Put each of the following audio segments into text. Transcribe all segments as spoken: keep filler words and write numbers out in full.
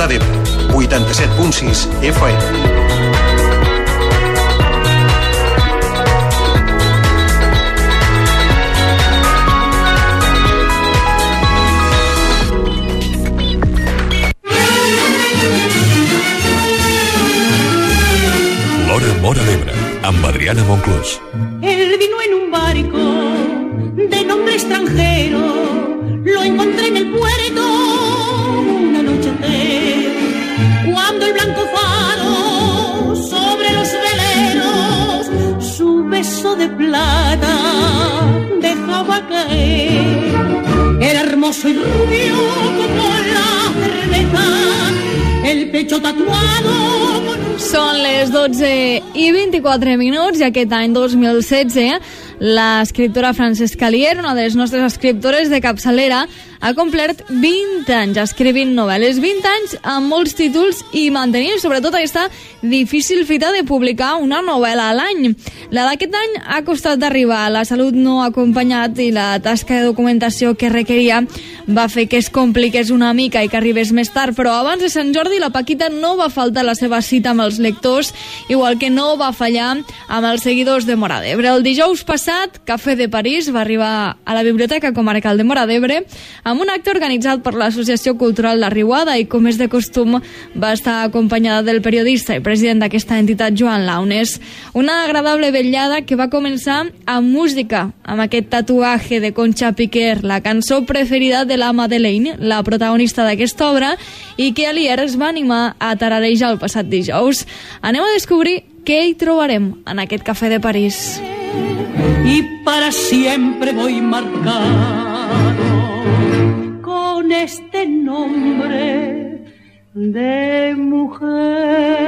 Móra d'Ebre, vuitanta-set punt sis F M. L'Hora Móra d'Ebre, amb Adriana Monclús. Él vino en un barco de nombre extranjero, lo encontré en el puerto una noche entera, cuando el blanco faro sobre los veleros su beso de plata dejaba caer. Era hermoso y rubio como la cerveza, el pecho tatuado. Són les dotze i vint-i-quatre minuts i aquest any dos mil setze l'escriptora Francesca Alier, una de les nostres escriptores de capçalera, ha complert vint anys escrivint novel·les, vint anys amb molts títols i mantenint sobretot aquesta difícil fita de publicar una novel·la a l'any. La d'aquest any ha costat d'arribar, la salut no ha acompanyat i la tasca de documentació que requeria va fer que es compliqués una mica i que arribés més tard, però abans de Sant Jordi la Paquita no va faltar la seva cita amb els lectors, igual que no va fallar amb els seguidors de Móra d'Ebre. El dijous passat, Cafè de París va arribar a la Biblioteca Comarcal de Móra d'Ebre amb un acte organitzat per l'Associació Cultural La Riuada i, com és de costum, va estar acompanyada del periodista i president d'aquesta entitat, Joan Launes. Una agradable vetllada que va començar amb música, amb aquest tatuatge de Concha Piquer, la cançó preferida de la Madeleine, la protagonista d'aquesta obra, i que Alier es va animar a tararejar el passat dijous. Anem a descobrir què hi trobarem en aquest Cafè de París. Y para siempre voy marcado con este nombre de mujer.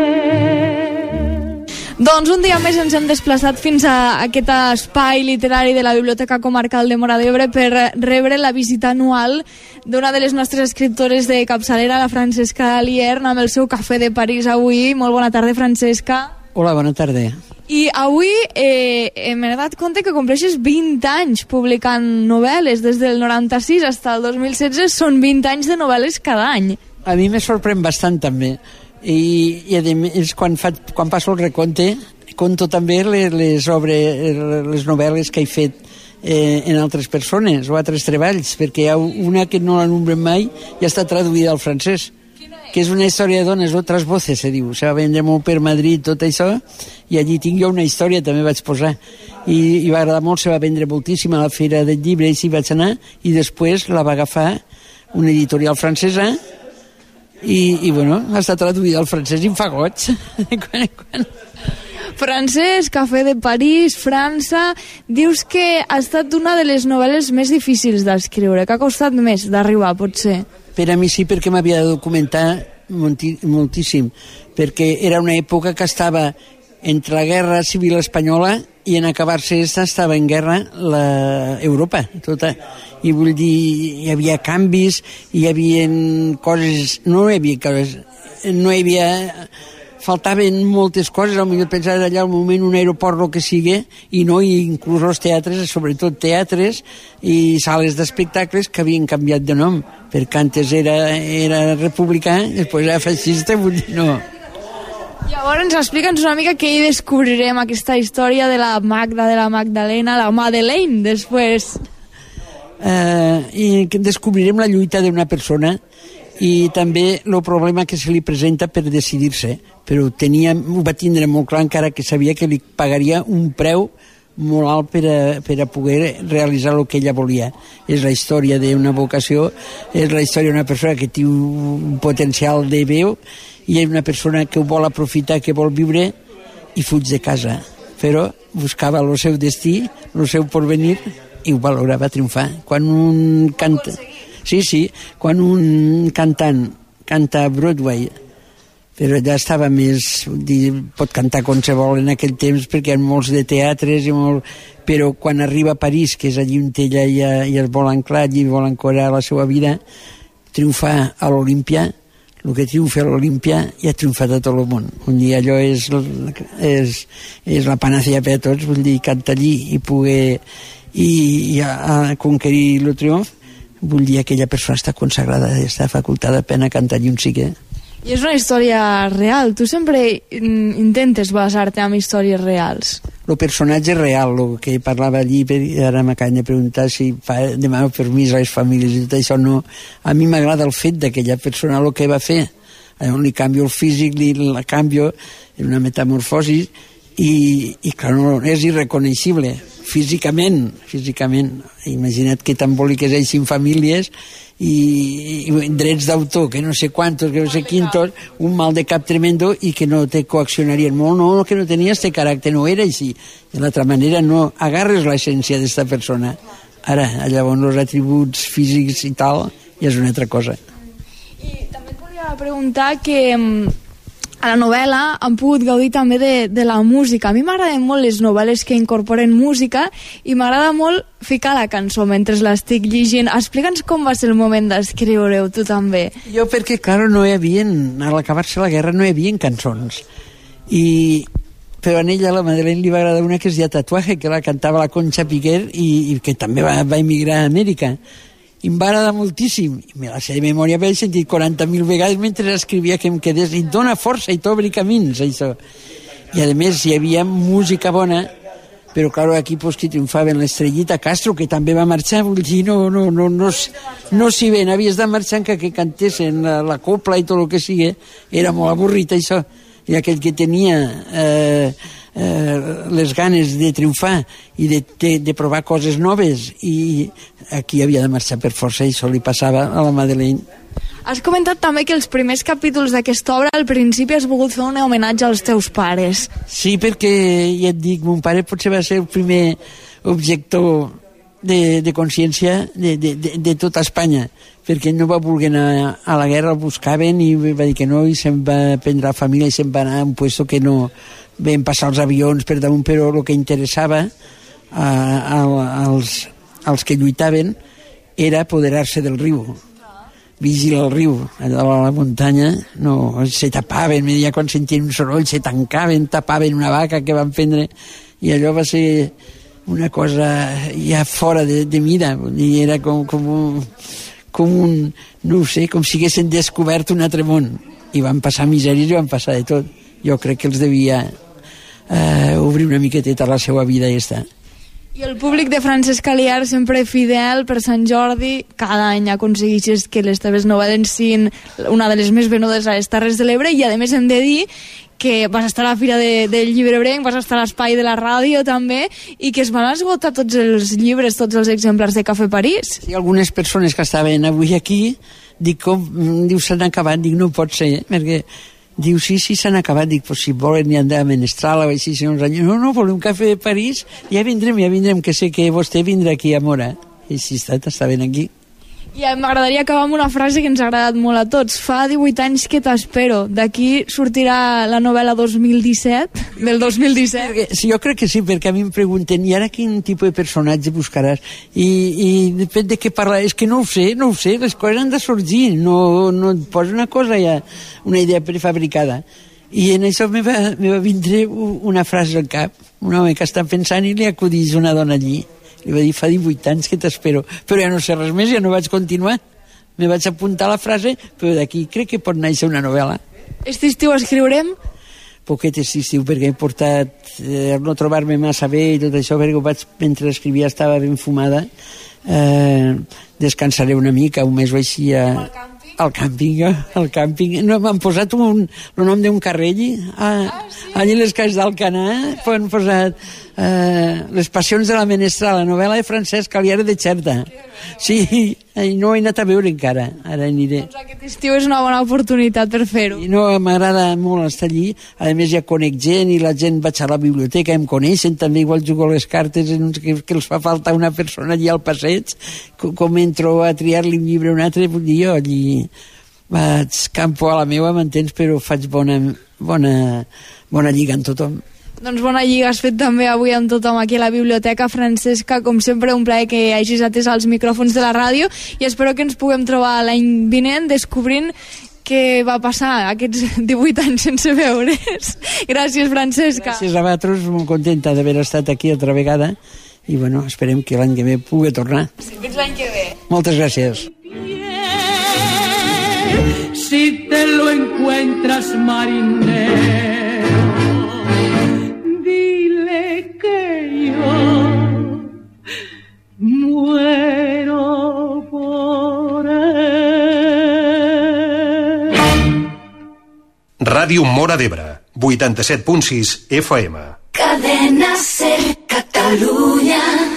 Doncs un dia més ens hem desplaçat fins a aquest espai literari de la Biblioteca Comarcal de Móra d'Ebre per rebre la visita anual d'una de les nostres escriptores de capçalera, la Francesca Alier, amb el seu Cafè de París avui. Molt bona tarda, Francesca. Hola, bona tarda. I avui eh, m'he donat compte que compleixes vint anys publicant novel·les, des del noranta-sis fins al dos mil setze, són vint anys de novel·les cada any. A mi me sorprèn bastant també, i, i a més quan, fa, quan passo el recompte conto també les, les, obres, les novel·les que he fet eh, en altres persones o altres treballs, perquè hi ha una que no la nombrem mai i està traduïda al francès, que és una història de dones, Otras voces, se diu. Se va vendre molt per Madrid, tot això, i allí tinc jo una història, també vaig posar. I, i va agradar molt, se va vendre moltíssim a la Fira del Llibre, i s'hi vaig anar, i després la va agafar una editorial francesa, i, i bueno, està traduïda al francès i em fa goig. quan, quan... Francès, Cafè de París, França. Dius que ha estat una de les novel·les més difícils d'escriure, que ha costat més d'arribar, potser. Per a mi sí, perquè m'havia de documentar moltíssim, perquè era una època que estava entre la guerra civil espanyola i en acabar-se esta estava en guerra la Europa tota, i vull dir, hi havia canvis, hi havia coses, no hi havia coses, no hi havia, faltaven moltes coses, potser pensar allà al moment un aeroport o que sigui, i no, i inclús els teatres, sobretot teatres i sales d'espectacles que havien canviat de nom, perquè antes era, era republicà, després era feixista, vull dir, no. Llavors, explica'ns una mica què hi descobrirem, aquesta història de la Magda, de la Magdalena, la Madeleine, després. Uh, i descobrirem la lluita d'una persona i també el problema que se li presenta per decidir-se, però tenia, ho va tindre molt clar, encara que sabia que li pagaria un preu molt alt per a, per a poder realitzar el que ella volia. És la història d'una vocació, és la història d'una persona que té un potencial de veu i és una persona que ho vol aprofitar, que vol viure i fuig de casa, però buscava el seu destí, el seu porvenir i ho valorava triomfar. Quan un canta... Sí, sí, quan un cantant canta a Broadway, però allà estava més, dir, pot cantar qualsevol en aquell temps perquè hi ha molts de teatres, i molt, però quan arriba a París, que és allí on ella ja, ja es vol anclar, allí vol ancorar la seva vida, triomfar a l'Olímpia, el que triomfa a l'Olímpia ja ha triomfat a tot el món. Un dia allò és, és, és la panacea per a tots, vull dir, cantar allí i poder i, i a, a conquerir el triomf, vull dir, aquella persona està consagrada, està facultada per anar a cantar allí on sigui. I és una història real. Tu sempre intentes basar-te en històries reals. El personatge real, el que parlava allí, ara m'acaben de preguntar si fa, demano permís a les famílies i tot això, no. A mi m'agrada el fet d'aquella persona, el que va fer. On li canvio el físic, li la canvio en una metamorfosi i, i clar, no, és irreconeixible físicament, físicament. Imagina't que tan boliques eixin famílies i, i drets d'autor, que no sé quantos, que no sé quintos, un mal de cap tremendo i que no te coaccionarien molt, no, que no tenia este caràcter, no era així. De l'altra manera no agarres l'essència d'esta persona. Ara, llavors els atributs físics i tal, ja és una altra cosa. I també et volia preguntar que a la novel·la han pogut gaudir també de, de la música. A mi m'agraden molt les novel·les que incorporen música i m'agrada molt ficar la cançó mentre l'estic llegint. Explica'ns com va ser el moment d'escriure-ho, tu també. Jo perquè, clar, no hi havia, a l'acabar-se la guerra no hi havia cançons. I, però a ella, a la Madeleine, li va agradar una que es deia Tatuaje, que la cantava la Concha Piquer i, i que també va, va emigrar a Amèrica. I em va agradar moltíssim, i me la sé de memòria, perquè he sentit quaranta mil vegades mentre escrivia que em quedés, i dona força i t'obri camins, això. I a més hi havia música bona, però clar, aquí pues, que triomfaven l'Estrellita Castro, que també va marxar, vull dir, no, no, no, no, no s'hi ven, havies de marxar que, que cantessin la, la copla i tot el que sigui, era molt avorrit això, i aquell que tenia eh, eh, les ganes de triomfar i de, de, de provar coses noves, i aquí havia de marxar per força, i això li passava a la Madeleine. Has comentat també que els primers capítols d'aquesta obra al principi has volgut fer un homenatge als teus pares. Sí, perquè ja et dic, mon pare potser va ser el primer objector de, de consciència de, de, de, de tota Espanya, perquè no va voler anar a la guerra, el buscaven i va dir que no, i se'n va prendre la família i se'n va anar a un puesto que no vam passar els avions per damunt, però el que interessava a, a, als, als que lluitaven era apoderar-se del riu, vigilar el riu, allà a la muntanya, no, se tapaven, ja quan sentien un soroll se tancaven, tapaven una vaca que van prendre, i allò va ser una cosa ja fora de, de mida, i era com, com, un, com un, no ho sé, com si haguessin descobert un altre món, i van passar misèries i van passar de tot. Jo crec que els devia eh, obrir una miqueteta a la seva vida i ja està. I el públic de Francesc Aliar, sempre fidel per Sant Jordi, cada any aconsegueixes que les teves novel·les siguin una de les més venudes a les Terres de l'Ebre, i a més hem de dir que vas estar a la Fira de, del Llibrebrenc, vas estar a l'Espai de la Ràdio també, i que es van esgotar tots els llibres, tots els exemplars de Cafè París. Sí, algunes persones que estaven avui aquí, dic, com, diu, s'han acabat, dic, no pot ser, perquè diu, sí, sí, s'han acabat, dic, pues, si volen ja anar a Menestral o així, si no, no, no, volem Cafè de París, ja vindrem, ja vindrem, que sé que vostè vindrà aquí a Mora. I sí, està, estaven aquí. I m'agradaria acabar amb una frase que ens ha agradat molt a tots. Fa divuit anys que t'espero. D'aquí sortirà la novel·la dos mil disset, del dos mil disset. Perquè, sí, jo crec que sí, perquè a mi em pregunten, i ara quin tipus de personatge buscaràs? I, i depèn de què parlar, és que no ho sé, no ho sé, les coses han de sorgir, no, no et posa una cosa ja, una idea prefabricada. I en això me va, me va vindre una frase al cap, un home que està pensant i li acudís una dona allí. Li va dir, fa divuit anys que t'espero, però ja no sé res més, ja no vaig continuar. Me vaig apuntar la frase, però d'aquí crec que pot néixer una novel·la. Este estiu escriurem? Poquet este estiu, perquè he portat, eh, no trobar-me massa bé i tot això, perquè ho vaig, mentre escrivia estava ben fumada, eh, descansaré una mica, un mes o així a... Al càmping, al càmping. No, m'han posat un, el nom d'un carrer allí, a, ah, sí? Allí les cases d'Alcanar, han posat eh, Les passions de la Menestral, la novel·la de Francesc Aliar de Xerta. Sí, no he anat a veure encara, ara aniré. Doncs aquest estiu és una bona oportunitat per fer-ho. No, m'agrada molt estar allí, a més ja conec gent i la gent vaig a la biblioteca, em coneixen, també igual jugo les cartes que, que els fa falta una persona allí al passeig, com entro a triar-li un llibre o un altre, vull dir jo allí vaig campo a la meva, m'entens, però faig bona, bona, bona lliga amb tothom. Doncs bona lliga has fet també avui amb tothom aquí a la Biblioteca. Francesca, com sempre, un plaer que hagis atès als micròfons de la ràdio i espero que ens puguem trobar l'any vinent descobrint què va passar aquests divuit anys sense veure's. Gràcies, Francesca. Gràcies a vosaltres, molt contenta d'haver estat aquí altra vegada i bueno, esperem que l'any que ve pugui tornar. Sí, fins l'any que ve. Moltes gràcies. si te lo encuentras, marinero, dile que yo muero por él. Ràdio Móra d'Ebre, vuitanta-set punt sis F M. Cadena Ser Catalunya.